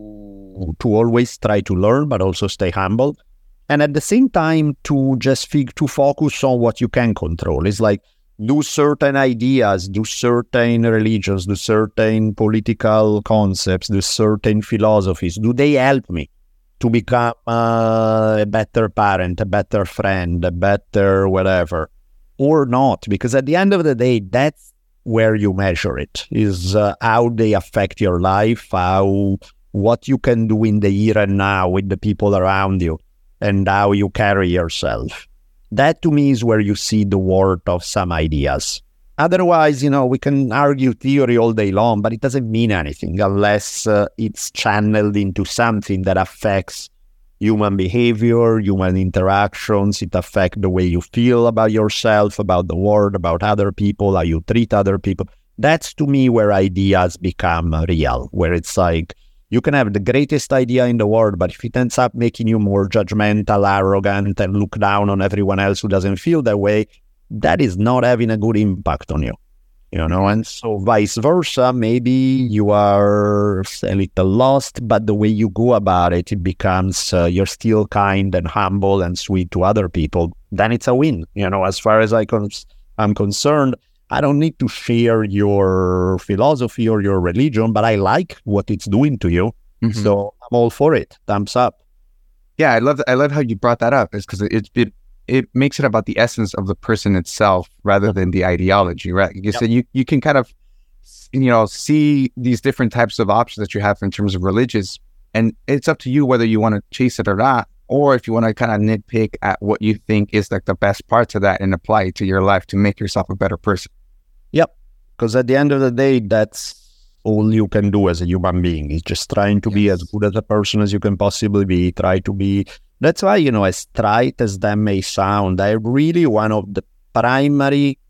Speaker 3: to, to always try to learn, but also stay humble. And at the same time, to just fig- to focus on what you can control. It's like, do certain ideas, do certain religions, do certain political concepts, do certain philosophies, do they help me to become uh, a better parent, a better friend, a better whatever, or not? Because at the end of the day, that's where you measure it, is uh, how they affect your life, how what you can do in the here and now with the people around you, and how you carry yourself. That to me is where you see the worth of some ideas. Otherwise, you know, we can argue theory all day long, but it doesn't mean anything unless uh, it's channeled into something that affects human behavior, human interactions. It affects the way you feel about yourself, about the world, about other people, how you treat other people. That's to me where ideas become real, where it's like, you can have the greatest idea in the world, but if it ends up making you more judgmental, arrogant, and look down on everyone else who doesn't feel that way, that is not having a good impact on you. You know, and so vice versa, maybe you are a little lost, but the way you go about it, it becomes, uh, you're still kind and humble and sweet to other people, then it's a win. You know, as far as I con- I'm concerned, I don't need to share your philosophy or your religion, but I like what it's doing to you. Mm-hmm. So I'm all for it. Thumbs up.
Speaker 2: Yeah, I love I love how you brought that up. Is because it, it it makes it about the essence of the person itself rather than the ideology, right? You yep. said you you can kind of you know see these different types of options that you have in terms of religious, and it's up to you whether you want to chase it or not, or if you want to kind of nitpick at what you think is like the best parts of that and apply it to your life to make yourself a better person.
Speaker 3: Yep, because at the end of the day, that's all you can do as a human being, is just trying to yes. be as good as a person as you can possibly be. Try to be. That's why, you know, as trite as that may sound, I really, one of the primary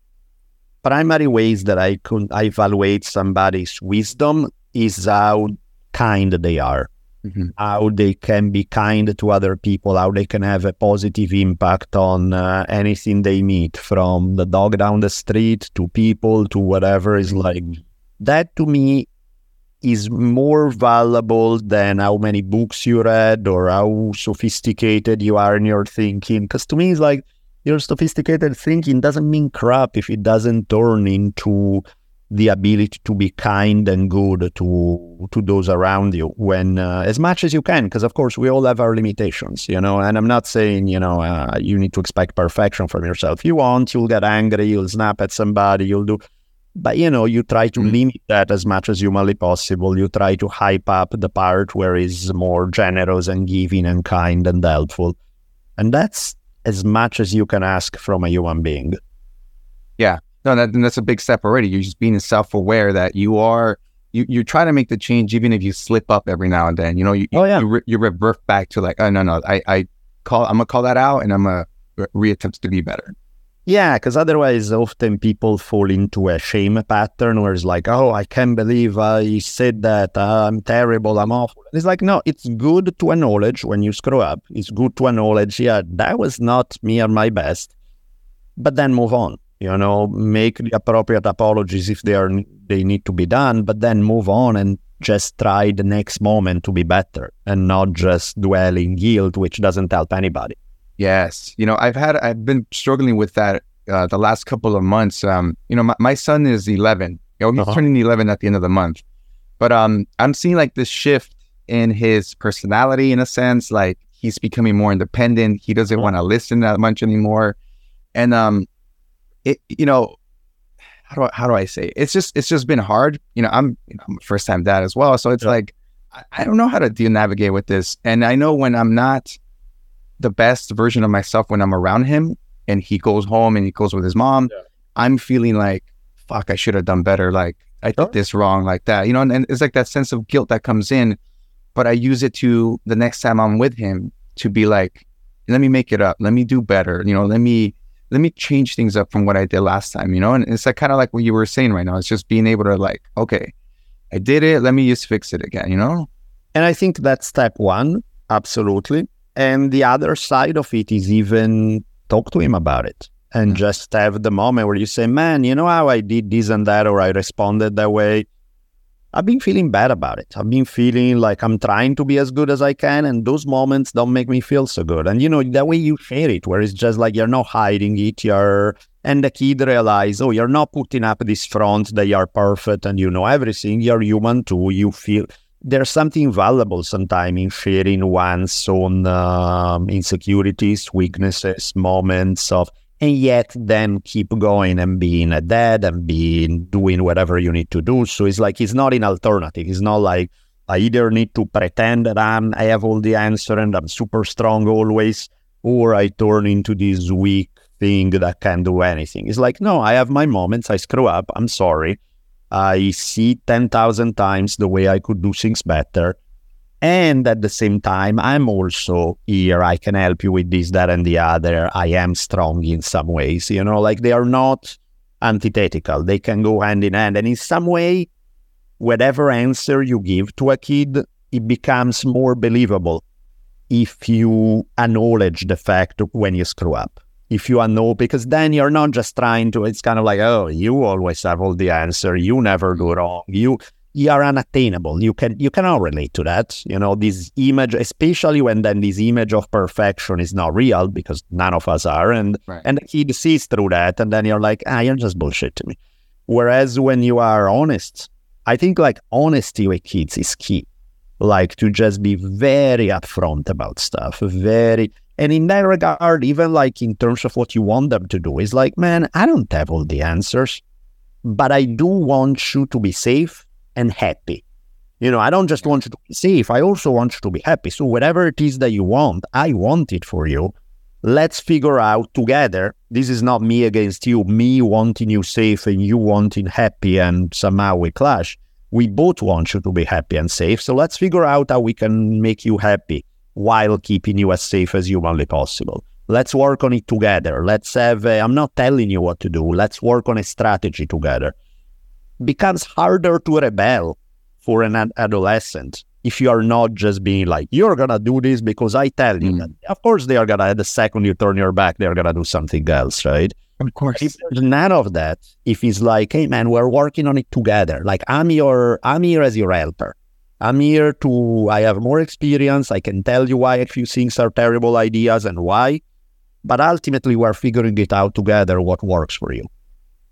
Speaker 3: primary ways that I could I evaluate somebody's wisdom is how kind they are. Mm-hmm. How they can be kind to other people, how they can have a positive impact on uh, anything they meet, from the dog down the street to people to whatever is like. That to me is more valuable than how many books you read or how sophisticated you are in your thinking. Because to me, it's like your sophisticated thinking doesn't mean crap if it doesn't turn into the ability to be kind and good to to those around you when uh, as much as you can, because of course we all have our limitations, you know. And I'm not saying, you know, uh, you need to expect perfection from yourself. You won't, you'll get angry, you'll snap at somebody, you'll do, but you know, you try to mm-hmm. limit that as much as humanly possible. You try to hype up the part where he's more generous and giving and kind and helpful, and that's as much as you can ask from a human being.
Speaker 2: Yeah. No, that, that's a big step already. You're just being self-aware that you are, you, you try to make the change even if you slip up every now and then. You know, you oh, yeah. you, re, you revert back to like, oh, no, no, I, I call, I'm going to call that out and I'm going to reattempt to be better.
Speaker 3: Yeah, because otherwise often people fall into a shame pattern where it's like, oh, I can't believe I said that, uh, I'm terrible, I'm awful. It's like, no, it's good to acknowledge when you screw up. It's good to acknowledge, yeah, that was not me at my best, but then move on. You know, make the appropriate apologies if they are they need to be done, but then move on and just try the next moment to be better and not just dwell in guilt, which doesn't help anybody.
Speaker 2: Yes. You know, I've had, I've been struggling with that uh, the last couple of months. Um, you know, my, my son is eleven. You know, he's uh-huh. turning eleven at the end of the month. But um, I'm seeing like this shift in his personality in a sense, like he's becoming more independent. He doesn't uh-huh. want to listen that much anymore. And, um, It, you know, how do I, how do I say it? It's just, it's just been hard. You know, I'm, you know, I'm a first time dad as well. So it's yeah. like, I, I don't know how to deal navigate with this. And I know when I'm not the best version of myself when I'm around him and he goes home and he goes with his mom, yeah. I'm feeling like, fuck, I should have done better. Like I did oh. this wrong like that, you know, and, and it's like that sense of guilt that comes in, but I use it to the next time I'm with him to be like, let me make it up. Let me do better. You know, let me, let me change things up from what I did last time, you know? And it's like kind of like what you were saying right now. It's just being able to like, okay, I did it. Let me just fix it again, you know?
Speaker 3: And I think that's step one. Absolutely. And the other side of it is even talk to him about it and mm-hmm. just have the moment where you say, man, you know how I did this and that, or I responded that way. I've been feeling bad about it. I've been feeling like I'm trying to be as good as I can, and those moments don't make me feel so good. And, you know, that way you share it, where it's just like you're not hiding it, you're, and the kid realize, oh, you're not putting up this front that you're perfect and you know everything. You're human too. You feel there's something valuable sometimes in sharing one's own um, insecurities, weaknesses, moments of, and yet then keep going and being a dad and being doing whatever you need to do. So it's like, it's not an alternative. It's not like I either need to pretend that I'm, I have all the answer and I'm super strong always, or I turn into this weak thing that can't do anything. It's like, no, I have my moments. I screw up. I'm sorry. I see ten thousand times the way I could do things better. And at the same time, I'm also here. I can help you with this, that, and the other. I am strong in some ways, you know, like they are not antithetical. They can go hand in hand. And in some way, whatever answer you give to a kid, it becomes more believable if you acknowledge the fact when you screw up. If you know, because then you're not just trying to, it's kind of like, oh, you always have all the answer. You never do wrong. You... You are unattainable. You can you cannot relate to that. You know, this image, especially when then this image of perfection is not real, because none of us are, and right. and the kid sees through that, and then you're like, ah, you're just bullshit to me. Whereas when you are honest, I think like honesty with kids is key. Like to just be very upfront about stuff, very, and in that regard, even like in terms of what you want them to do, is like, man, I don't have all the answers, but I do want you to be safe and happy. You know, I don't just want you to be safe, I also want you to be happy. So whatever it is that you want, I want it for you. Let's figure out together. This is not me against you, me wanting you safe and you wanting happy, and somehow we clash. We both want you to be happy and safe. So let's figure out how we can make you happy while keeping you as safe as humanly possible. Let's work on it together. Let's have, a, I'm not telling you what to do. Let's work on a strategy together. Becomes harder to rebel for an ad- adolescent if you are not just being like, you're gonna do this because I tell you mm. that. Of course they are gonna, the second you turn your back, they're gonna do something else, right?
Speaker 2: Of course.
Speaker 3: If there's none of that, if it's like, hey man, we're working on it together. Like I'm your, I'm here as your helper. I'm here to, I have more experience. I can tell you why a few things are terrible ideas and why, but ultimately we're figuring it out together what works for you.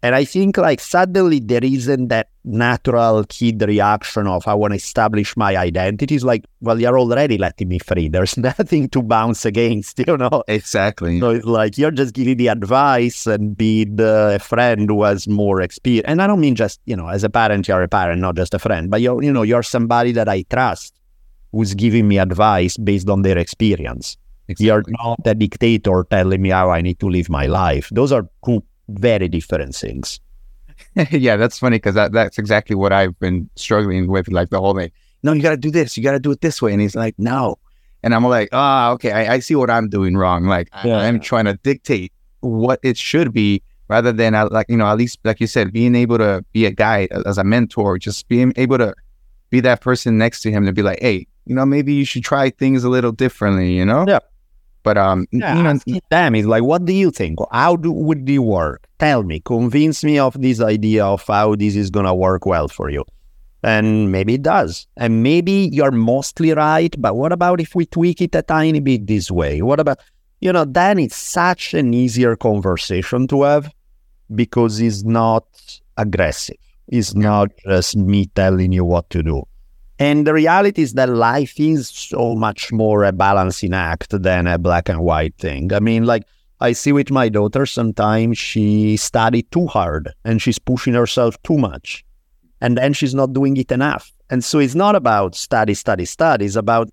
Speaker 3: And I think like suddenly there isn't that natural kid reaction of I want to establish my identity. It's like, well, you're already letting me free. There's nothing to bounce against, you know?
Speaker 2: Exactly.
Speaker 3: So it's like you're just giving the advice and be the friend who has more experience. And I don't mean just, you know, as a parent, you're a parent, not just a friend, but you're, you know, you're somebody that I trust who's giving me advice based on their experience.
Speaker 2: Exactly.
Speaker 3: You're not a dictator telling me how I need to live my life. Those are two very different things.
Speaker 2: Yeah, that's funny because that, that's exactly what I've been struggling with, like the whole day. No, you got to do this. You got to do it this way. And he's like, no. And I'm like, ah, oh, okay, I, I see what I'm doing wrong. Like, yeah. I, I'm trying to dictate what it should be rather than, uh, like, you know, at least, like you said, being able to be a guide as a mentor, just being able to be that person next to him to be like, hey, you know, maybe you should try things a little differently, you know?
Speaker 3: Yeah.
Speaker 2: But, um,
Speaker 3: yeah,
Speaker 2: you know,
Speaker 3: damn, it's like, what do you think? How do, would it work? Tell me, convince me of this idea of how this is going to work well for you. And maybe it does. And maybe you're mostly right, but what about if we tweak it a tiny bit this way? What about, you know, then it's such an easier conversation to have because it's not aggressive. It's not just me telling you what to do. And the reality is that life is so much more a balancing act than a black and white thing. I mean, like, I see with my daughter sometimes she studied too hard and she's pushing herself too much. And then she's not doing it enough. And so it's not about study, study, study. It's about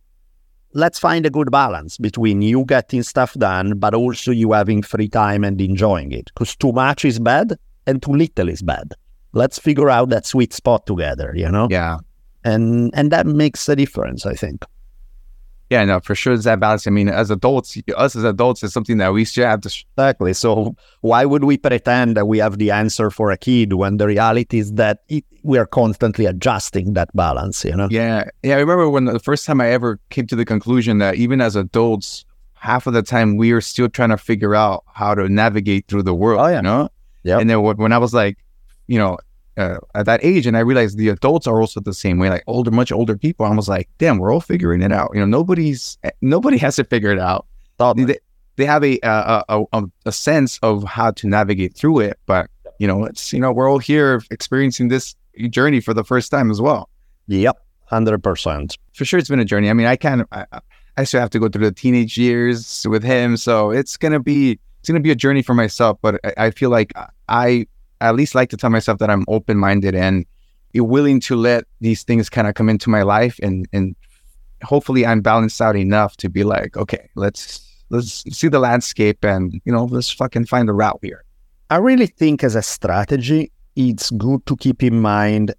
Speaker 3: let's find a good balance between you getting stuff done, but also you having free time and enjoying it. Because too much is bad and too little is bad. Let's figure out that sweet spot together, you know?
Speaker 2: Yeah.
Speaker 3: And and that makes a difference, I think.
Speaker 2: Yeah, no, for sure it's that balance. I mean, as adults, us as adults, is something that we should have to... Sh-
Speaker 3: exactly. So why would we pretend that we have the answer for a kid when the reality is that it, we are constantly adjusting that balance, you know?
Speaker 2: Yeah. Yeah, I remember when the first time I ever came to the conclusion that even as adults, half of the time we are still trying to figure out how to navigate through the world, oh, yeah. you know?
Speaker 3: Yeah.
Speaker 2: And then when I was like, you know, Uh, at that age, and I realized the adults are also the same way, like older, much older people. I was like, damn, we're all figuring it out. You know, nobody's, nobody has to figure it out. They, they have a, a, a, a sense of how to navigate through it, but you know, it's, you know, we're all here experiencing this journey for the first time as well.
Speaker 3: Yep. one hundred percent.
Speaker 2: For sure. It's been a journey. I mean, I can't, I, I still have to go through the teenage years with him. So it's going to be, it's going to be a journey for myself, but I, I feel like I, I at least like to tell myself that I'm open-minded and willing to let these things kind of come into my life, and and hopefully I'm balanced out enough to be like, okay, let's let's see the landscape and, you know, let's fucking find the route here.
Speaker 3: I really think as a strategy, it's good to keep in mind,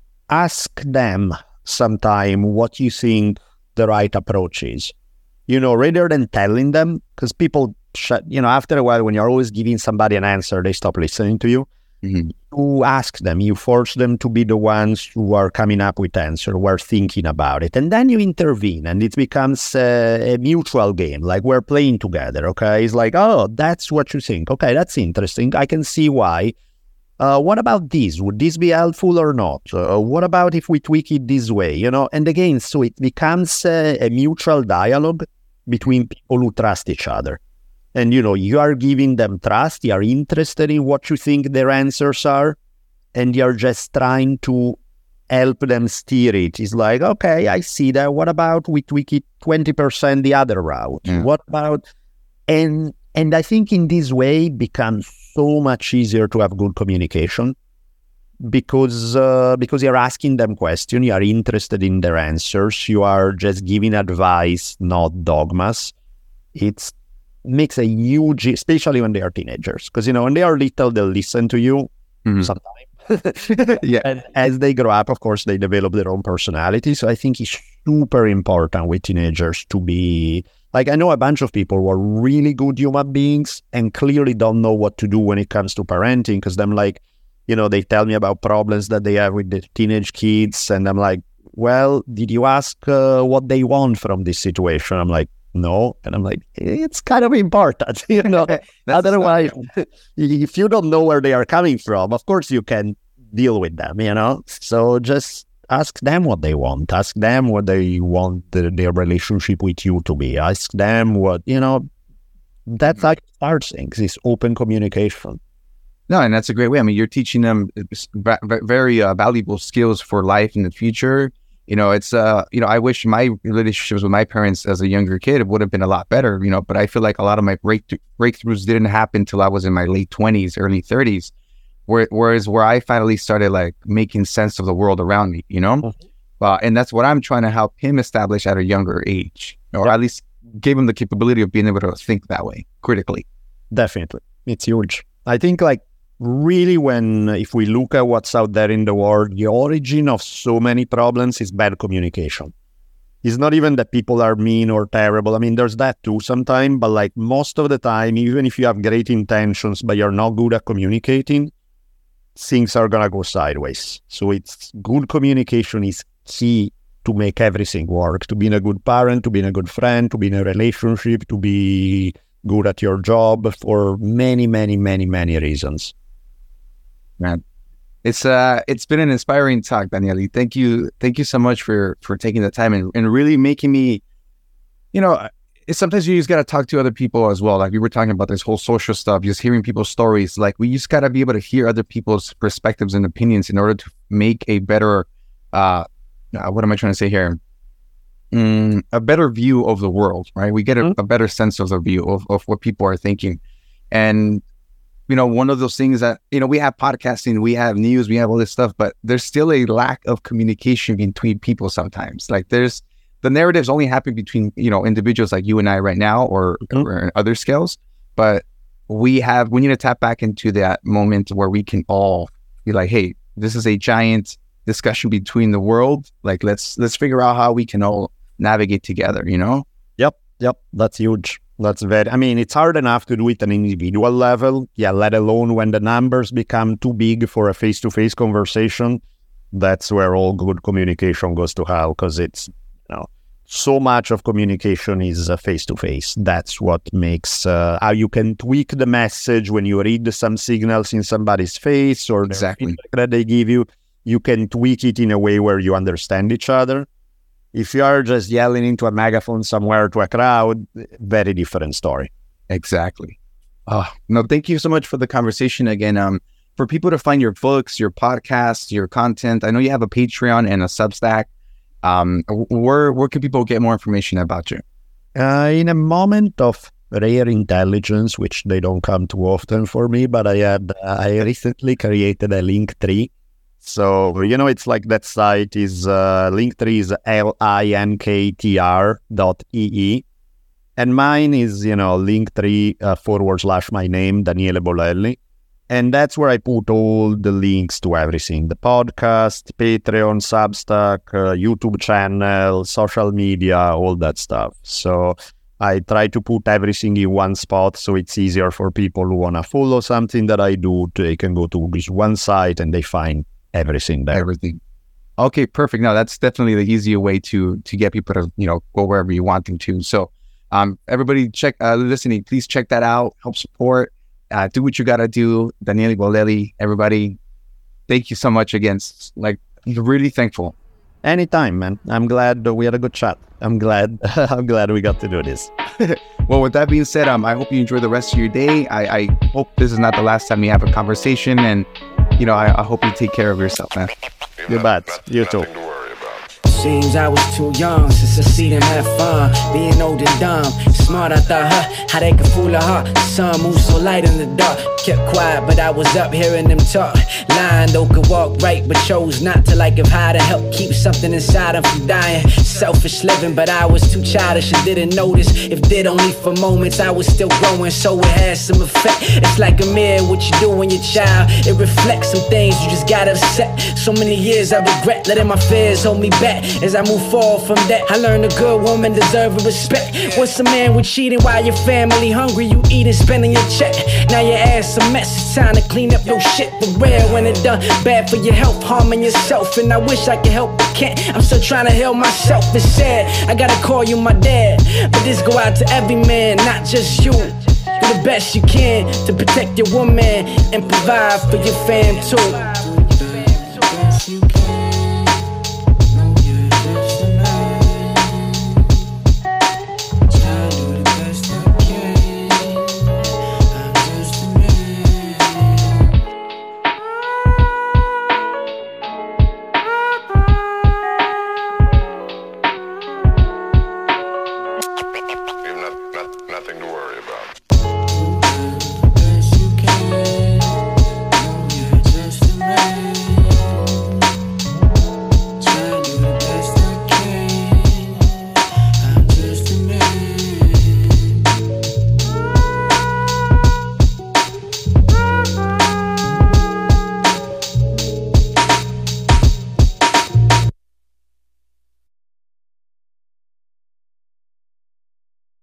Speaker 3: ask them sometime what you think the right approach is. You know, rather than telling them, because people, sh- you know, after a while, when you're always giving somebody an answer, they stop listening to you. Mm-hmm. You ask them, you force them to be the ones who are coming up with answer, who are thinking about it. And then you intervene and it becomes a, a mutual game, like we're playing together, okay? It's like, oh, that's what you think. Okay, that's interesting. I can see why. Uh, what about this? Would this be helpful or not? Uh, what about if we tweak it this way? You know, and again, so it becomes a, a mutual dialogue between people who trust each other. And, you know, you are giving them trust, you are interested in what you think their answers are, and you're just trying to help them steer it. It's like, okay, I see that. What about we tweak it twenty percent the other route? Yeah. What about... And and I think in this way it becomes so much easier to have good communication because uh, because you're asking them questions, you are interested in their answers, you are just giving advice, not dogmas. It's makes a huge, especially when they are teenagers, because, you know, when they are little, they'll listen to you mm-hmm. sometimes. Yeah. And as they grow up, of course, they develop their own personality. So I think it's super important with teenagers to be, like, I know a bunch of people who are really good human beings and clearly don't know what to do when it comes to parenting, because I'm like, you know, they tell me about problems that they have with the teenage kids. And I'm like, well, did you ask uh, what they want from this situation? I'm like, no. And I'm like, it's kind of important, you know. Otherwise, if you don't know where they are coming from, of course you can deal with them, you know. So just ask them what they want. Ask them what they want the, their relationship with you to be. Ask them what, you know, that's like starts things, is open communication.
Speaker 2: No, and that's a great way. I mean, you're teaching them va- va- very uh, valuable skills for life in the future. You know, it's, uh, you know, I wish my relationships with my parents as a younger kid would have been a lot better, you know, but I feel like a lot of my breakthrough, breakthroughs didn't happen till I was in my late twenties, early thirties, where, whereas where I finally started like making sense of the world around me, you know, mm-hmm. uh, and that's what I'm trying to help him establish at a younger age, or yeah. at least give him the capability of being able to think that way critically.
Speaker 3: Definitely. It's huge. I think like, really, when if we look at what's out there in the world, the origin of so many problems is bad communication. It's not even that people are mean or terrible. I mean, there's that too sometimes, but like most of the time, even if you have great intentions, but you're not good at communicating, things are gonna go sideways. So it's good communication is key to make everything work, to being a good parent, to being a good friend, to be in a relationship, to be good at your job for many, many, many, many reasons.
Speaker 2: Man, it's uh, it's been an inspiring talk, Daniele. Thank you, thank you so much for for taking the time and, and really making me, you know, it's sometimes you just gotta talk to other people as well. Like we were talking about this whole social stuff, just hearing people's stories. Like we just gotta be able to hear other people's perspectives and opinions in order to make a better, uh, uh what am I trying to say here? Mm, a better view of the world, right? We get a, mm-hmm. a better sense of the view of, of what people are thinking, and. You know, one of those things that, you know, we have podcasting, we have news, we have all this stuff, but there's still a lack of communication between people sometimes. Like there's, the narratives only happen between, you know, individuals like you and I right now or, mm-hmm. or other scales, but we have, we need to tap back into that moment where we can all be like, hey, this is a giant discussion between the world. Like, let's, let's figure out how we can all navigate together, you know?
Speaker 3: Yep. Yep. That's huge. That's very, I mean, it's hard enough to do it at an individual level. Yeah, let alone when the numbers become too big for a face-to-face conversation. That's where all good communication goes to hell, because it's, you know, so much of communication is uh, face-to-face. That's what makes uh, how you can tweak the message when you read some signals in somebody's face or
Speaker 2: exactly
Speaker 3: that they give you. You can tweak it in a way where you understand each other. If you are just yelling into a megaphone somewhere to a crowd, very different story.
Speaker 2: Exactly. Oh, no, thank you so much for the conversation again. Um, for people to find your books, your podcasts, your content, I know you have a Patreon and a Substack. Um, where where can people get more information about you?
Speaker 3: Uh, in a moment of rare intelligence, which they don't come too often for me, but I had uh, I recently created a Linktree. So, you know, it's like that site is, uh, Linktree is L I N K T R dot E E. And mine is, you know, Linktree uh, forward slash my name, Daniele Bolelli. And that's where I put all the links to everything. The podcast, Patreon, Substack, uh, YouTube channel, social media, all that stuff. So I try to put everything in one spot so it's easier for people who want to follow something that I do. They can go to this one site and they find everything there.
Speaker 2: Everything. Okay, perfect. No, that's definitely the easier way to to get people to, you know, go wherever you want them to. So um, everybody check, uh, listening, please check that out. Help support. Uh, do what you got to do. Daniele Bolelli, everybody, thank you so much again. Like, really thankful.
Speaker 3: Anytime, man. I'm glad we had a good chat. I'm glad. I'm glad we got to do this.
Speaker 2: Well, with that being said, um, I hope you enjoy the rest of your day. I, I hope this is not the last time we have a conversation, and you know, I, I hope you take care of yourself, man.
Speaker 3: You bet. You too.
Speaker 1: Seems I was too young to succeed and have fun. Being old and dumb, smart I thought, huh? How they could fool a heart. The sun moves so light in the dark. Kept quiet, but I was up hearing them talk. Lying though, could walk right, but chose not to. Like if how to help keep something inside them from dying. Selfish living, but I was too childish and didn't notice. If did only for moments, I was still growing, so it had some effect. It's like a mirror, what you do when you're child. It reflects some things you just got upset. So many years I regret letting my fears hold me back. As I move forward from that, I learned a good woman deserves respect. What's a man with cheating while your family hungry? You eating, spending your check. Now your ass a mess. It's time to clean up your shit for real. When it done bad for your health, harming yourself. And I wish I could help, but can't. I'm still trying to heal myself. It's sad. I gotta call you my dad, but this go out to every man, not just you. Do the best you can to protect your woman and provide for your fam too.